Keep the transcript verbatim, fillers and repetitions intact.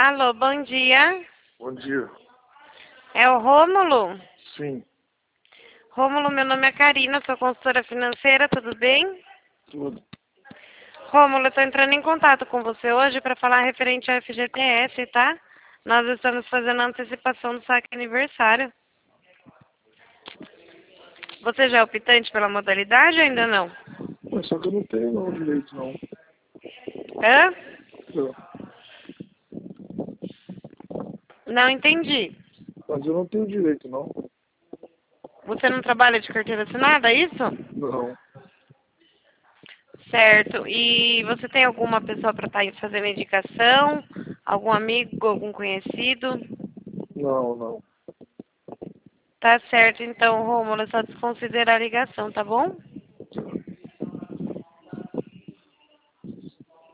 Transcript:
Alô, bom dia. Bom dia. É o Rômulo? Sim, Rômulo, meu nome é Karina, sou consultora financeira, tudo bem? tudo. Rômulo, eu estou entrando em contato com você hoje para falar referente ao F G T S, tá? Nós estamos fazendo a antecipação do saque aniversário. Você já é optante pela modalidade ou ainda não? Mas só que eu não tenho não direito não. Hã? Não. Não entendi. Mas eu não tenho direito não. Você não trabalha de carteira assinada, é isso? Não. Certo. E você tem alguma pessoa para estar fazendo indicação? Algum amigo, algum conhecido? Não, não. Tá certo, então, Rômulo, é só desconsiderar a ligação, tá bom?